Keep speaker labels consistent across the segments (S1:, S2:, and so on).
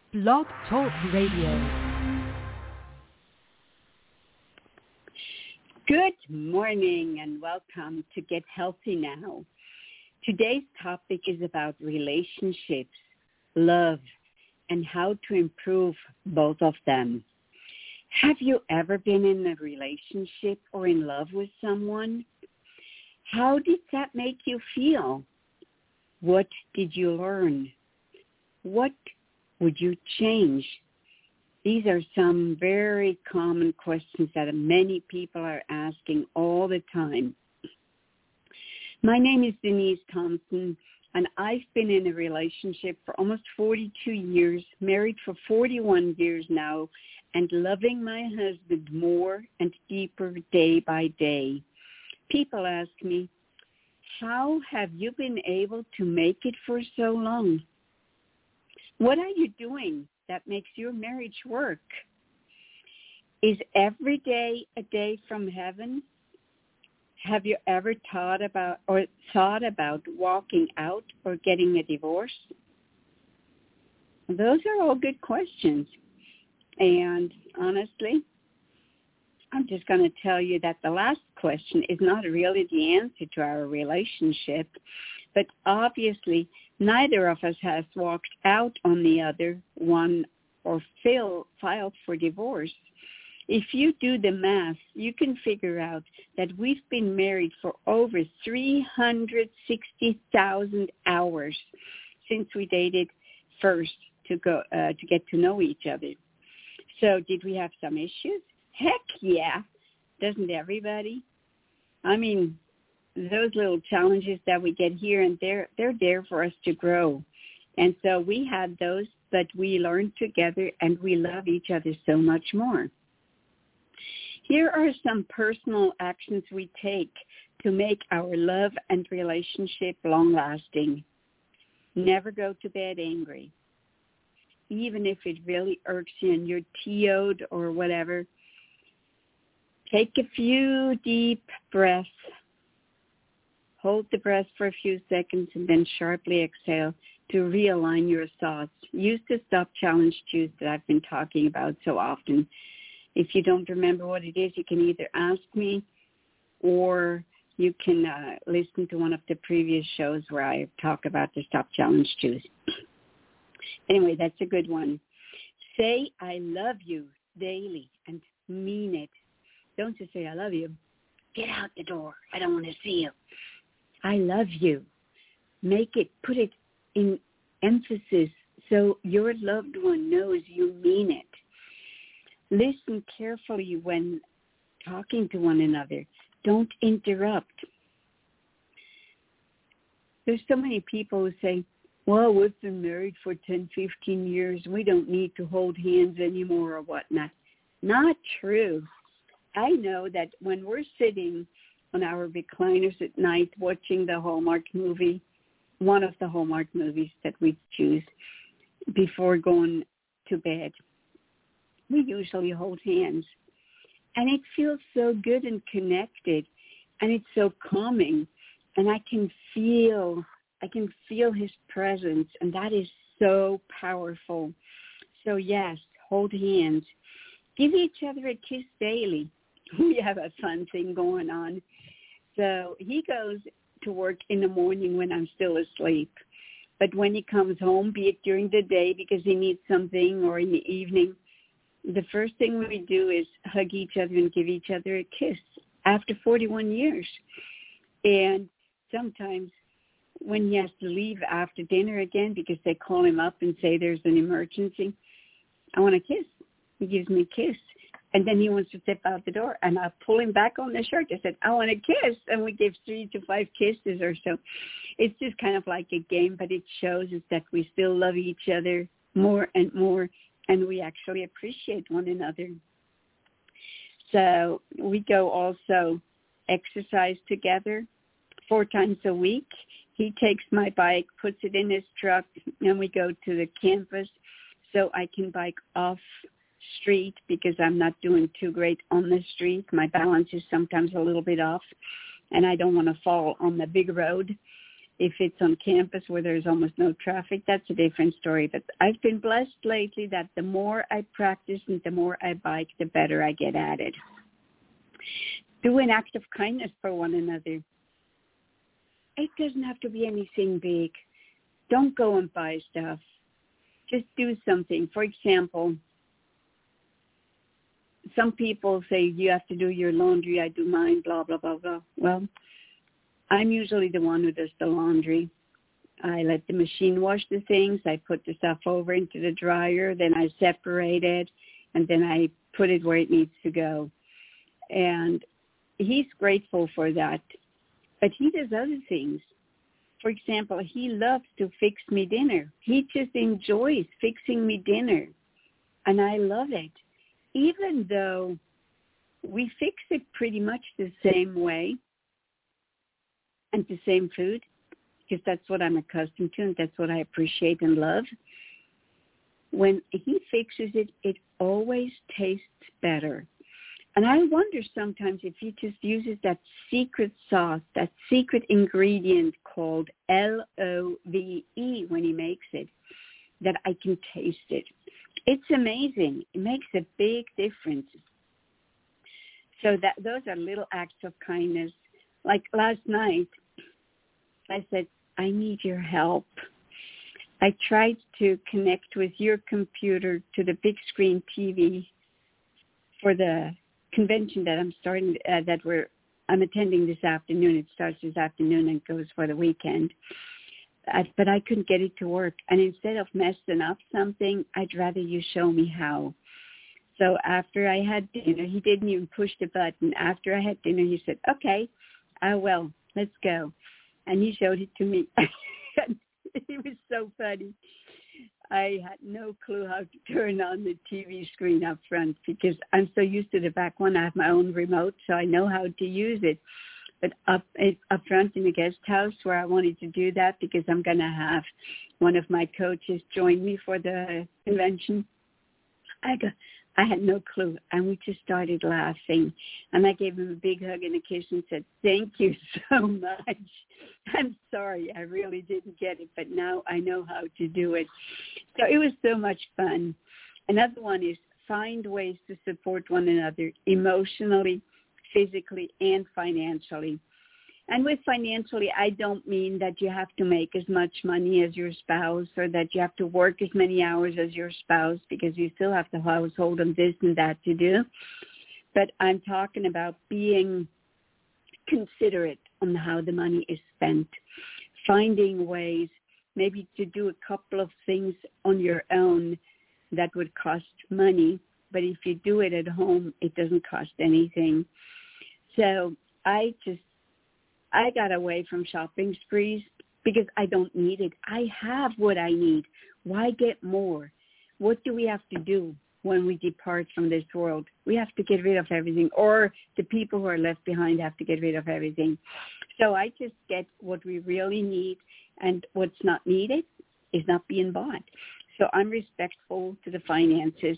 S1: Blog Talk Radio.
S2: Good morning and welcome to Get Healthy Now. Today's topic is about relationships, love, and how to improve both of them. Have you ever been in a relationship or in love with someone? How did that make you feel? What did you learn? What would you change? These are some very common questions that many people are asking all the time. My name is Denise Thompson, and I've been in a relationship for almost 42 years, married for 41 years now, and loving my husband more and deeper day by day. People ask me, how have you been able to make it for so long? What are you doing that makes your marriage work? Is every day a day from heaven? Have you ever thought about walking out or getting a divorce? Those are all good questions. And honestly, I'm just going to tell you that the last question is not really the answer to our relationship, but obviously neither of us has walked out on the other one or filed for divorce. If you do the math, you can figure out that we've been married for over 360,000 hours since we dated first to get to know each other. So did we have some issues? Heck yeah. Doesn't everybody? I mean, those little challenges that we get here and there, they're there for us to grow. And so we had those, but we learned together and we love each other so much more. Here are some personal actions we take to make our love and relationship long-lasting. Never go to bed angry. Even if it really irks you and you're TO'd or whatever, take a few deep breaths. Hold the breath for a few seconds and then sharply exhale to realign your thoughts. Use the Stop Challenge juice that I've been talking about so often. If you don't remember what it is, you can either ask me or you can listen to one of the previous shows where I talk about the Stop Challenge juice. Anyway, that's a good one. Say, I love you daily and mean it. Don't just say, I love you. Get out the door. I don't want to see you. I love you. Put it in emphasis so your loved one knows you mean it. Listen carefully when talking to one another. Don't interrupt. There's so many people who say, well, we've been married for 10, 15 years. We don't need to hold hands anymore or whatnot. Not true. I know that when we're sitting on our recliners at night watching the Hallmark movie, one of the Hallmark movies that we choose before going to bed, we usually hold hands. And it feels so good and connected, and it's so calming, and I can feel his presence, and that is so powerful. So yes, hold hands. Give each other a kiss daily. We have a fun thing going on. So he goes to work in the morning when I'm still asleep. But when he comes home, be it during the day because he needs something or in the evening, the first thing we do is hug each other and give each other a kiss after 41 years. And sometimes when he has to leave after dinner again because they call him up and say there's an emergency, I want a kiss. He gives me a kiss. And then he wants to step out the door, and I pull him back on the shirt. I said, I want a kiss. And we give 3 to 5 kisses or so. It's just kind of like a game, but it shows us that we still love each other more and more, and we actually appreciate one another. So we go also exercise together 4 times a week. He takes my bike, puts it in his truck, and we go to the campus so I can bike off street because I'm not doing too great on the street. My balance is sometimes a little bit off, and I don't want to fall on the big road. If it's on campus where there's almost no traffic, that's a different story. But I've been blessed lately that the more I practice and the more I bike, the better I get at it. Do an act of kindness for one another. It doesn't have to be anything big. Don't go and buy stuff. Just do something. For example, some people say you have to do your laundry. I do mine, blah, blah, blah, blah. Well, I'm usually the one who does the laundry. I let the machine wash the things. I put the stuff over into the dryer. Then I separate it, and then I put it where it needs to go. And he's grateful for that. But he does other things. For example, he loves to fix me dinner. He just enjoys fixing me dinner. And I love it. Even though we fix it pretty much the same way and the same food, because that's what I'm accustomed to and that's what I appreciate and love. When he fixes it, it always tastes better. And I wonder sometimes if he just uses that secret sauce, that secret ingredient called L-O-V-E when he makes it, that I can taste it. It's amazing. It makes a big difference. So that those are little acts of kindness. Like last night, I said, I need your help. I tried to connect with your computer to the big screen TV for the convention that I'm attending this afternoon. It starts this afternoon and goes for the weekend. But I couldn't get it to work. And instead of messing up something, I'd rather you show me how. So after I had dinner, he didn't even push the button. After I had dinner, he said, okay, I will. Let's go. And he showed it to me. It was so funny. I had no clue how to turn on the TV screen up front because I'm so used to the back one. I have my own remote, so I know how to use it. But up front in the guest house where I wanted to do that because I'm going to have one of my coaches join me for the convention, I had no clue, and we just started laughing. And I gave him a big hug and a kiss and said, thank you so much. I'm sorry, I really didn't get it, but now I know how to do it. So it was so much fun. Another one is find ways to support one another emotionally, physically, and financially. And with financially, I don't mean that you have to make as much money as your spouse or that you have to work as many hours as your spouse because you still have the household and this and that to do. But I'm talking about being considerate on how the money is spent, finding ways maybe to do a couple of things on your own that would cost money, but if you do it at home, it doesn't cost anything. So I got away from shopping sprees because I don't need it. I have what I need. Why get more? What do we have to do when we depart from this world? We have to get rid of everything, or the people who are left behind have to get rid of everything. So I just get what we really need, and what's not needed is not being bought. So I'm respectful to the finances.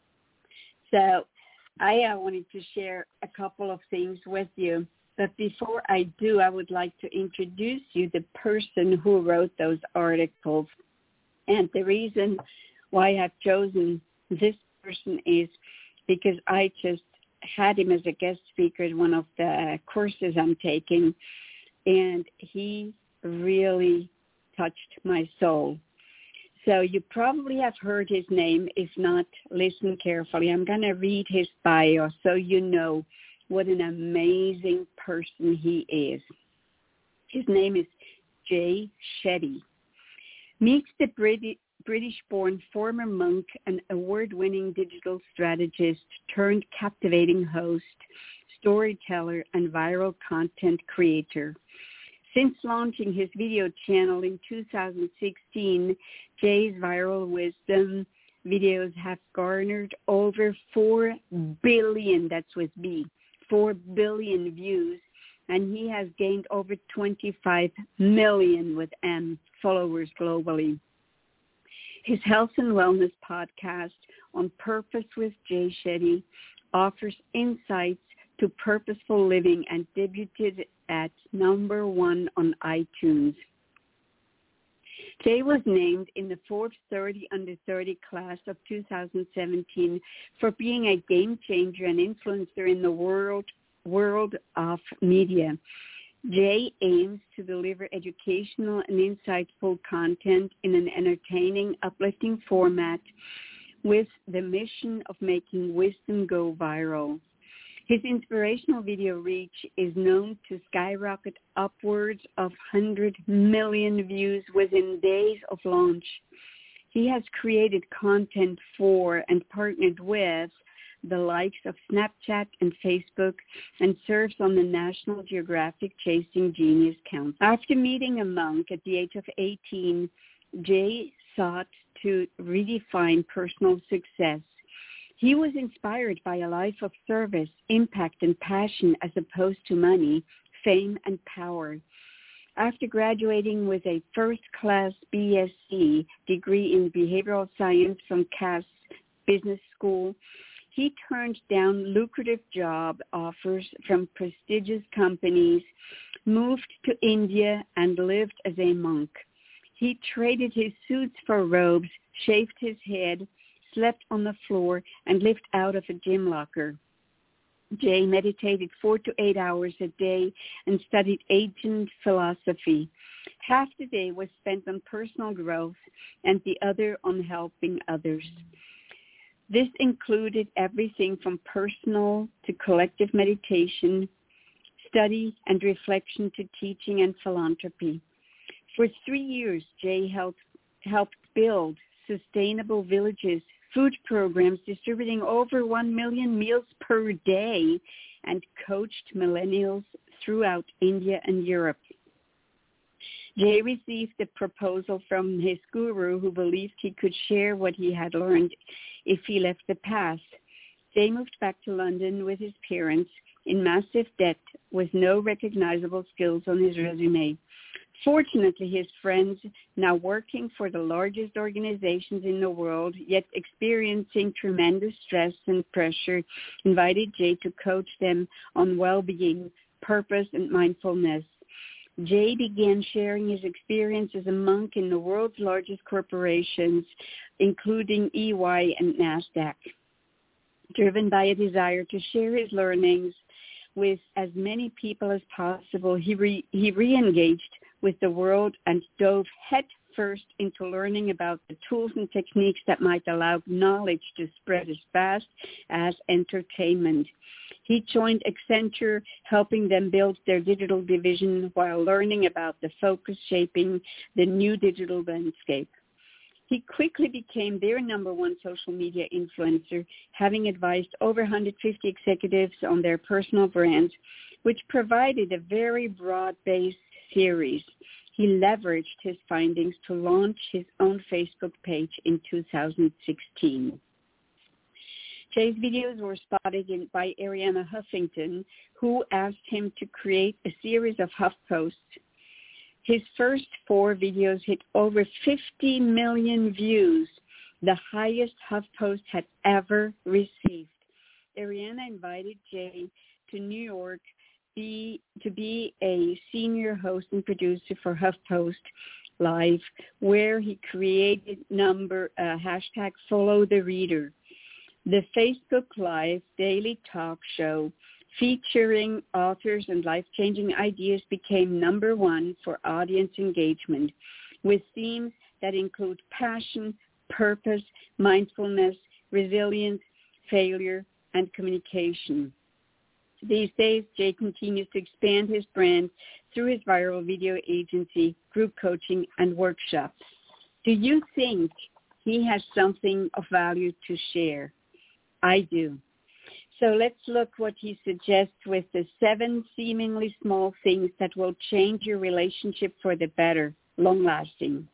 S2: So I wanted to share a couple of things with you. But before I do, I would like to introduce you the person who wrote those articles. And the reason why I've chosen this person is because I just had him as a guest speaker at one of the courses I'm taking, and he really touched my soul. So you probably have heard his name. If not, listen carefully. I'm going to read his bio so you know what an amazing person he is. His name is Jay Shetty. Meet the British-born former monk and award-winning digital strategist turned captivating host, storyteller, and viral content creator. Since launching his video channel in 2016, Jay's viral wisdom videos have garnered over 4 billion, that's with B, 4 billion views, and he has gained over 25 million with M followers globally. His health and wellness podcast, On Purpose with Jay Shetty, offers insights to purposeful living and debuted at #1 on iTunes. Jay was named in the Forbes 30 Under 30 class of 2017 for being a game changer and influencer in the world of media. Jay aims to deliver educational and insightful content in an entertaining, uplifting format with the mission of making wisdom go viral. His inspirational video reach is known to skyrocket upwards of 100 million views within days of launch. He has created content for and partnered with the likes of Snapchat and Facebook and serves on the National Geographic Chasing Genius Council. After meeting a monk at the age of 18, Jay sought to redefine personal success. He was inspired by a life of service, impact, and passion as opposed to money, fame, and power. After graduating with a first-class BSc degree in behavioral science from Cass Business School, he turned down lucrative job offers from prestigious companies, moved to India, and lived as a monk. He traded his suits for robes, shaved his head, slept on the floor, and lived out of a gym locker. Jay meditated 4 to 8 hours a day and studied ancient philosophy. Half the day was spent on personal growth and the other on helping others. This included everything from personal to collective meditation, study and reflection to teaching and philanthropy. For 3 years, Jay helped build sustainable villages, food programs distributing over 1 million meals per day, and coached millennials throughout India and Europe. Jay received a proposal from his guru who believed he could share what he had learned if he left the path. Jay moved back to London with his parents in massive debt with no recognizable skills on his resume. Fortunately, his friends, now working for the largest organizations in the world, yet experiencing tremendous stress and pressure, invited Jay to coach them on well-being, purpose, and mindfulness. Jay began sharing his experience as a monk in the world's largest corporations, including EY and NASDAQ. Driven by a desire to share his learnings with as many people as possible, he re-engaged with the world and dove headfirst into learning about the tools and techniques that might allow knowledge to spread as fast as entertainment. He joined Accenture, helping them build their digital division while learning about the focus shaping the new digital landscape. He quickly became their number one social media influencer, having advised over 150 executives on their personal brands, which provided a very broad-based series. He leveraged his findings to launch his own Facebook page in 2016. Jay's videos were spotted by Arianna Huffington, who asked him to create a series of HuffPosts. His first 4 videos hit over 50 million views, the highest HuffPost had ever received. Arianna invited Jay to New York to be a senior host and producer for HuffPost Live, where he created hashtag Follow the Reader. The Facebook Live daily talk show featuring authors and life-changing ideas became number one for audience engagement, with themes that include passion, purpose, mindfulness, resilience, failure, and communication. These days, Jay continues to expand his brand through his viral video agency, group coaching, and workshops. Do you think he has something of value to share? I do. So let's look what he suggests with the 7 seemingly small things that will change your relationship for the better, long-lasting.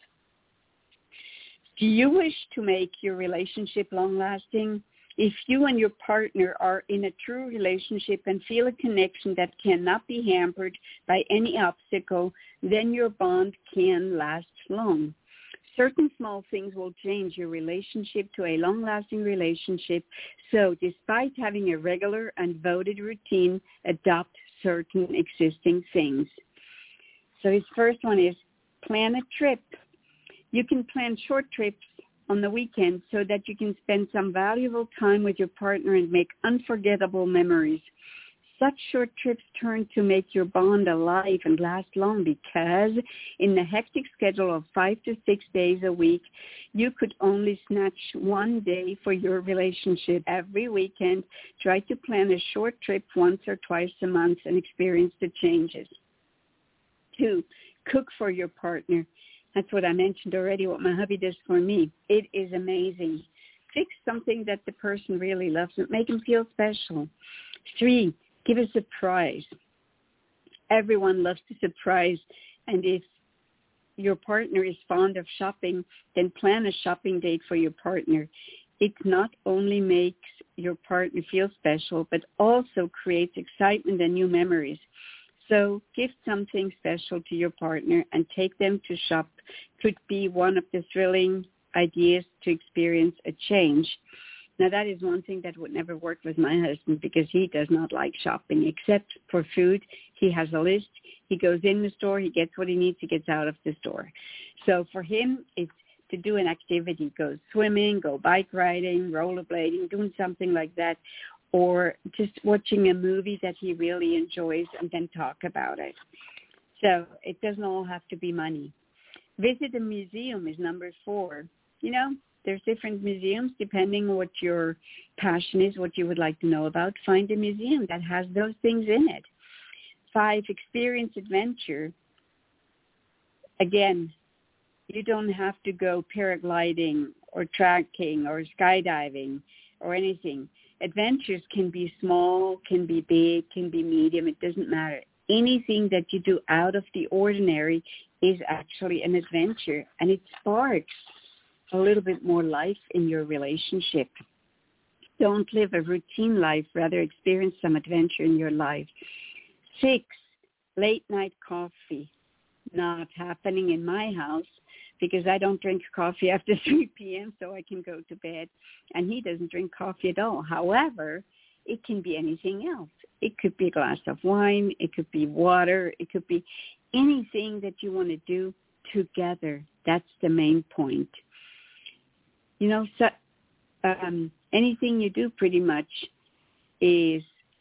S2: Do you wish to make your relationship long-lasting? If you and your partner are in a true relationship and feel a connection that cannot be hampered by any obstacle, then your bond can last long. Certain small things will change your relationship to a long-lasting relationship. So despite having a regular and voted routine, adopt certain existing things. So his first one is plan a trip. You can plan short trips on the weekend so that you can spend some valuable time with your partner and make unforgettable memories. Such short trips turn to make your bond alive and last long because in the hectic schedule of 5 to 6 days a week, you could only snatch one day for your relationship. Every weekend, try to plan a short trip once or twice a month and experience the changes. 2, cook for your partner. That's what I mentioned already, what my hubby does for me. It is amazing. Fix something that the person really loves and make them feel special. 3, give a surprise. Everyone loves to surprise. And if your partner is fond of shopping, then plan a shopping date for your partner. It not only makes your partner feel special, but also creates excitement and new memories. So gift something special to your partner and take them to shop. Could be one of the thrilling ideas to experience a change. Now, that is one thing that would never work with my husband because he does not like shopping except for food. He has a list. He goes in the store. He gets what he needs. He gets out of the store. So for him, it's to do an activity, go swimming, go bike riding, rollerblading, doing something like that, or just watching a movie that he really enjoys and then talk about it. So it doesn't all have to be money. Visit a museum is number 4. You know, there's different museums depending on what your passion is, what you would like to know about. Find a museum that has those things in it. 5, experience adventure. Again, you don't have to go paragliding or trekking or skydiving or anything. Adventures can be small, can be big, can be medium. It doesn't matter. Anything that you do out of the ordinary is actually an adventure, and it sparks a little bit more life in your relationship. Don't live a routine life. Rather, experience some adventure in your life. 6, late night coffee. Not happening in my house because I don't drink coffee after 3 p.m. so I can go to bed. And he doesn't drink coffee at all. However, it can be anything else. It could be a glass of wine. It could be water. It could be anything that you want to do together. That's the main point. You know, so, anything you do pretty much is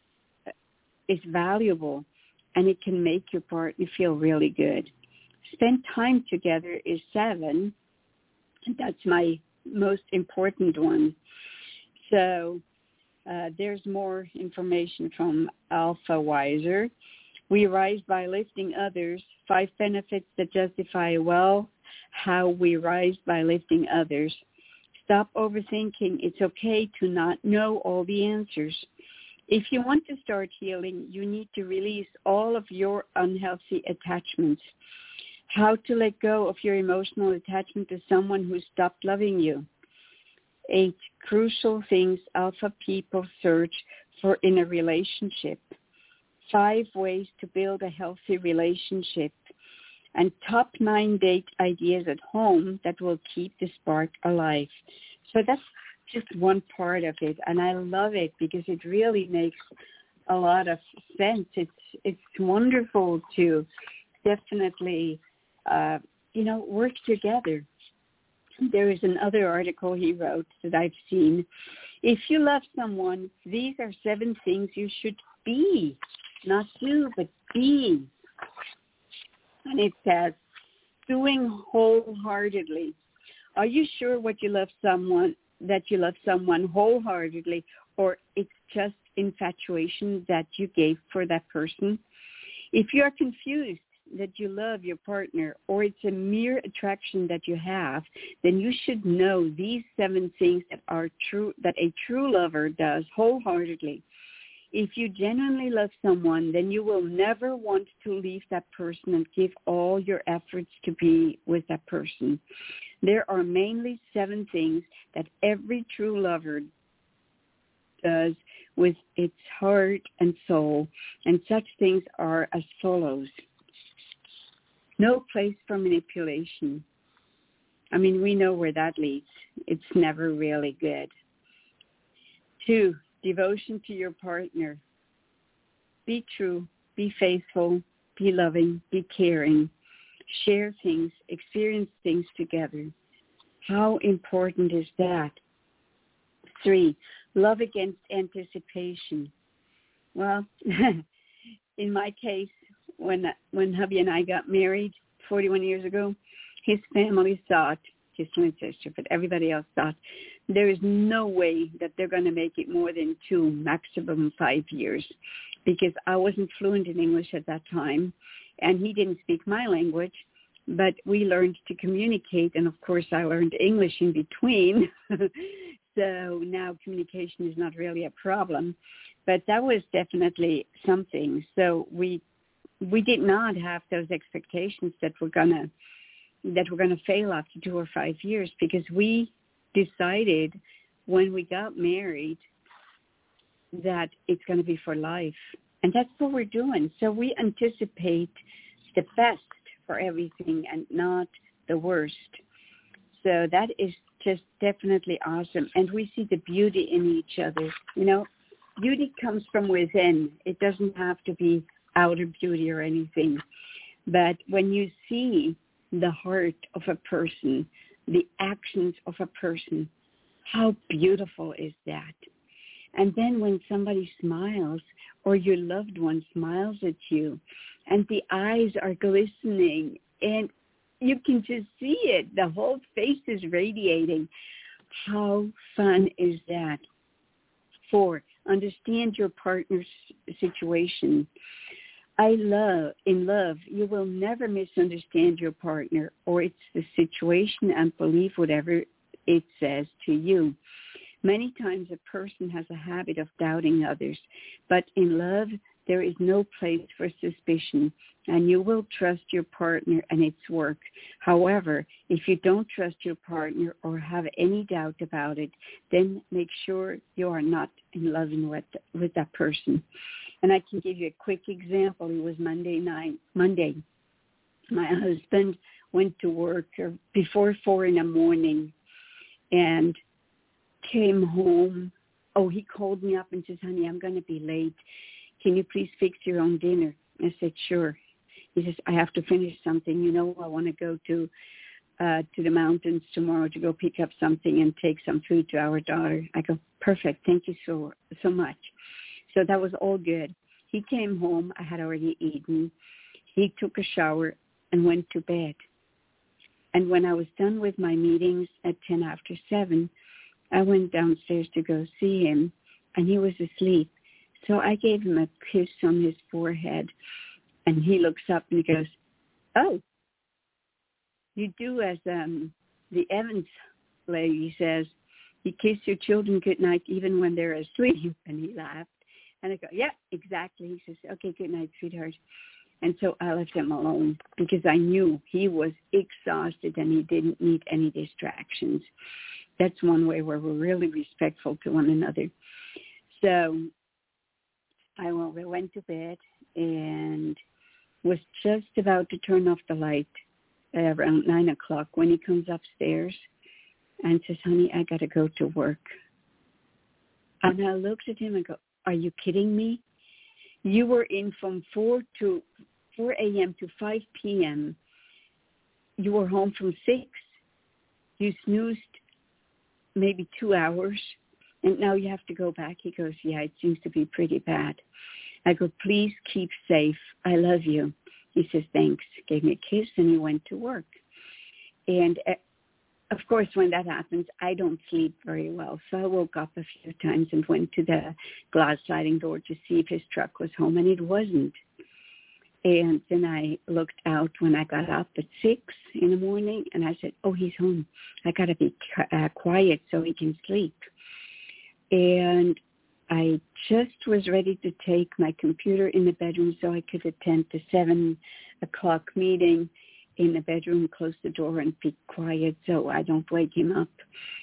S2: valuable, and it can make your partner feel really good. Spend time together is 7. That's my most important one. So there's more information from Alpha Wiser. We rise by lifting others. 5 benefits that justify well how we rise by lifting others. Stop overthinking. It's okay to not know all the answers. If you want to start healing, you need to release all of your unhealthy attachments. How to let go of your emotional attachment to someone who stopped loving you. 8 crucial things alpha people search for in a relationship. 5 ways to build a healthy relationship. And top 9 date ideas at home that will keep the spark alive. So that's just one part of it, and I love it because it really makes a lot of sense. It's wonderful to definitely, work together. There is another article he wrote that I've seen. If you love someone, these are 7 things you should be, not do, but be. And it says, doing wholeheartedly. Are you sure that you love someone wholeheartedly, or it's just infatuation that you gave for that person? If you are confused that you love your partner, or it's a mere attraction that you have, then you should know these 7 things that are true, that a true lover does wholeheartedly. If you genuinely love someone, then you will never want to leave that person and give all your efforts to be with that person. There are mainly 7 things that every true lover does with its heart and soul, and such things are as follows. No place for manipulation. I mean, we know where that leads. It's never really good. 2, devotion to your partner. Be true, be faithful, be loving, be caring. share things, experience things together. How important is that? 3, love against anticipation. Well, in my case, when hubby and I got married 41 years ago, his family thought, his twin sister, but everybody else thought, there is no way that they're going to make it more than 2, maximum 5 years, because I wasn't fluent in English at that time, and he didn't speak my language, but we learned to communicate, and of course I learned English in between, so now communication is not really a problem, but that was definitely something. So we did not have those expectations that we're gonna fail after 2 or 5 years, because we decided when we got married that it's going to be for life. And that's what we're doing. So we anticipate the best for everything and not the worst. So that is just definitely awesome. And we see the beauty in each other. You know, beauty comes from within. It doesn't have to be outer beauty or anything. But when you see the heart of a person, the actions of a person, how beautiful is that? And then when somebody smiles or your loved one smiles at you and the eyes are glistening and you can just see it, the whole face is radiating. How fun is that? 4, understand your partner's situation. In love, you will never misunderstand your partner, or it's the situation and believe whatever it says to you. Many times a person has a habit of doubting others, but in love, there is no place for suspicion, and you will trust your partner and its work. However, if you don't trust your partner or have any doubt about it, then make sure you are not in love with that person. And I can give you a quick example. It was Monday. My husband went to work before 4 a.m. and came home. Oh, he called me up and says, honey, I'm going to be late. Can you please fix your own dinner? I said, sure. He says, I have to finish something. You know, I want to go to the mountains tomorrow to go pick up something and take some food to our daughter. I go, perfect. Thank you so much. So that was all good. He came home. I had already eaten. He took a shower and went to bed. And when I was done with my meetings at 10 after 7, I went downstairs to go see him, and he was asleep. So I gave him a kiss on his forehead, and he looks up and he goes, oh, you do as the Evans lady says, you kiss your children goodnight even when they're asleep. And he laughed. And I go, yeah, exactly. He says, okay, good night, sweetheart. And so I left him alone because I knew he was exhausted and he didn't need any distractions. That's one way where we're really respectful to one another. So I went to bed and was just about to turn off the light around 9 o'clock when he comes upstairs and says, honey, I got to go to work. And I looked at him and go, are you kidding me? You were in from 4 a.m. to 5 p.m. You were home from 6. You snoozed maybe 2 hours, and now you have to go back. He goes, yeah, it seems to be pretty bad. I go, please keep safe. I love you. He says, thanks. Gave me a kiss, and he went to work. And of course, when that happens, I don't sleep very well. So I woke up a few times and went to the glass sliding door to see if his truck was home, and it wasn't. And then I looked out when I got up at 6 in the morning, and I said, oh, he's home. I got to be quiet so he can sleep. And I just was ready to take my computer in the bedroom so I could attend the 7 o'clock meeting in the bedroom, close the door, and be quiet so I don't wake him up.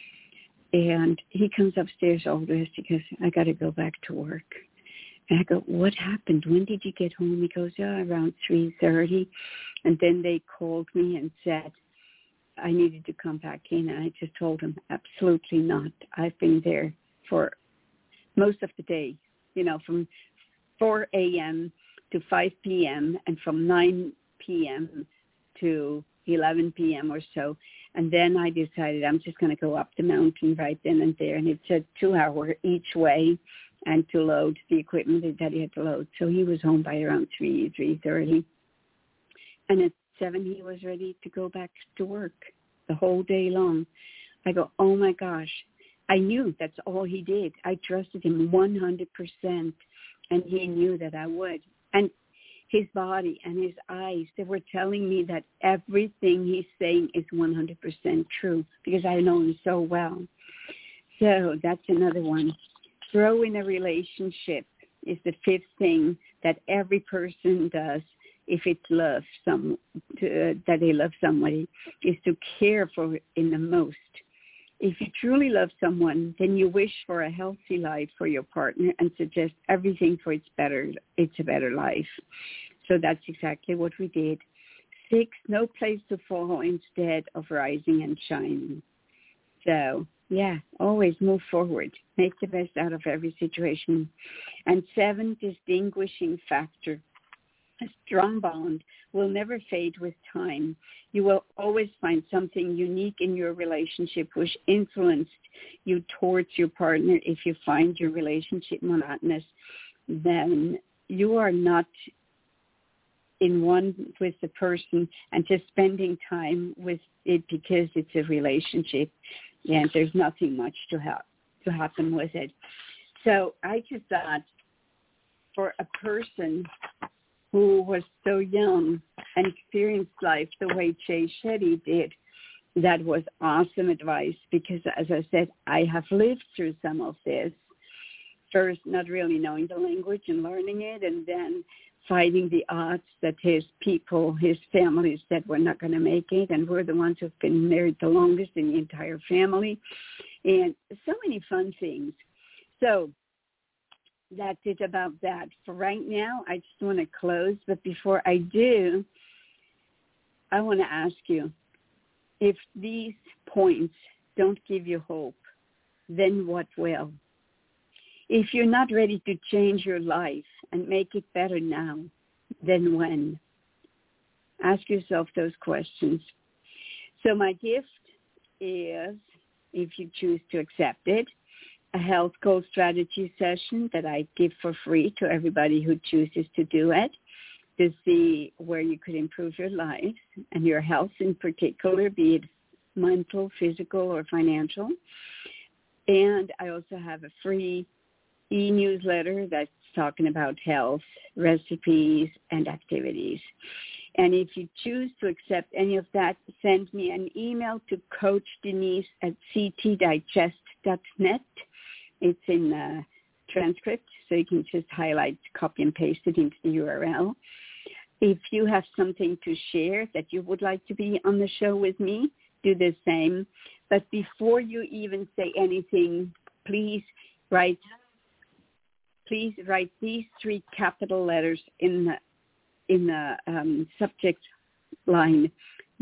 S2: And he comes upstairs all dressed because I got to go back to work. And I go, what happened? When did you get home? He goes, around 3:30. And then they called me and said I needed to come back in. And I just told him, absolutely not. I've been there for most of the day, from 4 a.m. to 5 p.m. and from 9 p.m. to 11 p.m. or so. And then I decided I'm just going to go up the mountain right then and there. And it's a 2-hour each way and to load the equipment that he had to load. So he was home by around 3:30. And at 7, he was ready to go back to work the whole day long. I go, oh, my gosh. I knew that's all he did. I trusted him 100%, and he knew that I would. And his body and his eyes, they were telling me that everything he's saying is 100% true because I know him so well. So that's another one. Grow in a relationship is the 5th thing that every person does if it's love, that they love somebody, is to care for in the most. If you truly love someone, then you wish for a healthy life for your partner and suggest everything for it's a better life. So that's exactly what we did. 6, no place to fall instead of rising and shining. So, yeah, always move forward. Make the best out of every situation. And 7, distinguishing factor. A strong bond will never fade with time. You will always find something unique in your relationship which influenced you towards your partner. If you find your relationship monotonous, then you are not in one with the person and just spending time with it because it's a relationship and there's nothing much to happen with it. So I just thought for a person who was so young and experienced life the way Jay Shetty did, that was awesome advice because, as I said, I have lived through some of this. First, not really knowing the language and learning it, and then fighting the odds that his people, his families said we're not going to make it, and we're the ones who've been married the longest in the entire family, and so many fun things. So that's it about that. For right now, I just want to close. But before I do, I want to ask you, if these points don't give you hope, then what will? If you're not ready to change your life and make it better now, then when? Ask yourself those questions. So my gift is, if you choose to accept it, a health goal strategy session that I give for free to everybody who chooses to do it, to see where you could improve your life and your health in particular, be it mental, physical, or financial. And I also have a free e-newsletter that's talking about health, recipes, and activities. And if you choose to accept any of that, send me an email to Coach Denise at ctdigest.net. It's in the transcript, so you can just highlight, copy, and paste it into the URL. If you have something to share that you would like to be on the show with me, do the same. But before you even say anything, please write these 3 capital letters in the subject line,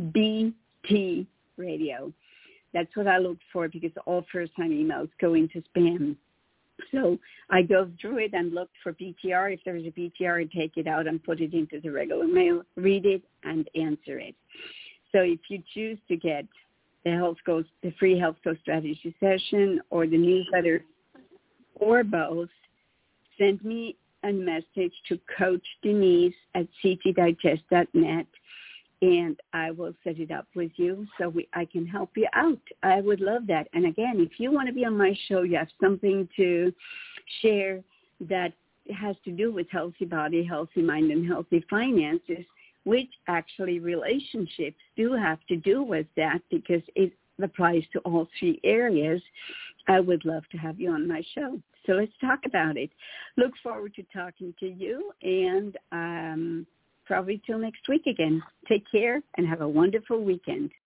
S2: BT Radio. That's what I look for because all first-time emails go into spam. So I go through it and looked for BTR. If there's a BTR, I take it out and put it into the regular mail, read it, and answer it. So if you choose to get the free Health Goals strategy session or the newsletter or both, send me a message to Coach Denise at ctdigest.net, and I will set it up with you so I can help you out. I would love that. And again, if you want to be on my show, you have something to share that has to do with healthy body, healthy mind, and healthy finances, which actually relationships do have to do with that because it applies to all 3 areas, I would love to have you on my show. So let's talk about it. Look forward to talking to you, and probably till next week again. Take care and have a wonderful weekend.